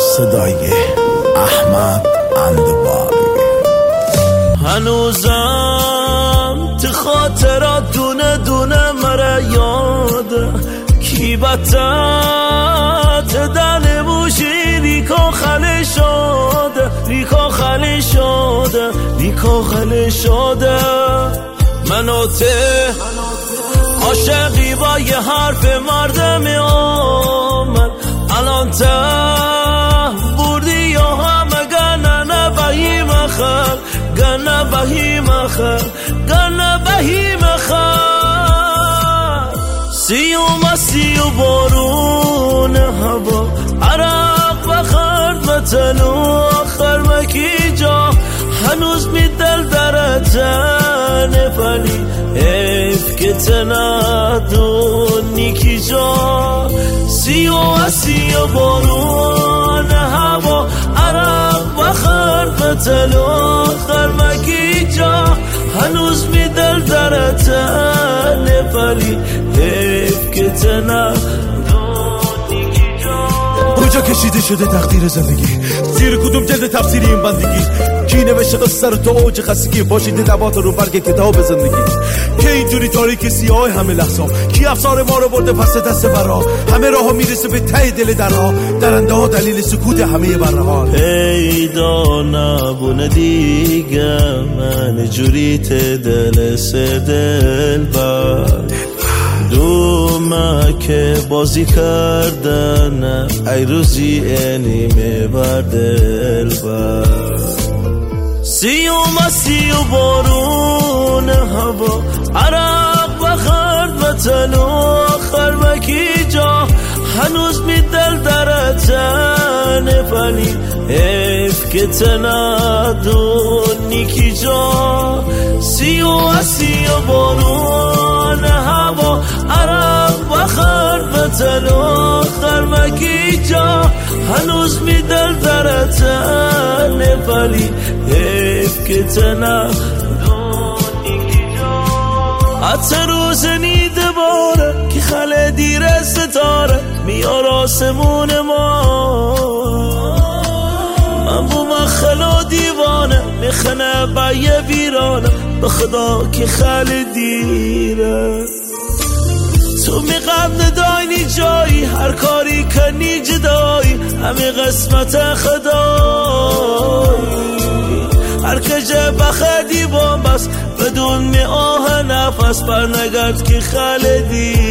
صدای احمد اندباری. هنوزم تو خاطرات دونه دونه مرا یاده کی بطت دل بوشی ریکا خلی شده ریکا خلی شده ریکا خلی شده. منو ته عاشقی با یه حرف مردم آمد الان ته بردی یا همه گنه بهی مخل گنه بهی مخل گنه بهی مخل. سی و بارون هوا عرق بخرد وطن و آخر مکی جا هنوز می دل درتن ولی حیف که تندونی کی جا. سی و بارون هوا عرق بخرد وطن و آخر مکی جا هنوز می دل درتن ولی حیف که تندونی کی جا. کجا کشیده شده تقدیر زندگی زیر کدوم جلد تفسیر این بندگی کی نوشته قصه رو تو اوج خستگی پاشیده نبات رو برگ کتاب زندگی که اینجوری تاریک سیاه همه لحظا کی افسار ما رو برده پس دست برا همه راه ها میرسه به ته دل درها درنده ها دلیل سکوت همه برها پیدا نبونه دیگه من جوری ته دل سه دل بر دومه که بازی کردن ای روزی نیمه بر دل بر. سی و بارون هوا عرق بخرد وطن و آخر مکی جا هنوز می دل درتن ولی حیف که تندونی کی جا. سی و بارون هوا عرق بخرد وطن و آخر مکی جا هنوز می دل درتن ولی حیف که تندونی کی جا. حتی روز نیده باره که خله دیر ستاره میار آسمون ما من بو مخلا دیوانه میخنه بایه ویرانه به خدا که خله دیره تو می غم نداینی جایی هر کاری کنی جدایی همه قسمت خدایی هر کجه بخدی بام بس بدون می آه نفس پر نگرد که خلدی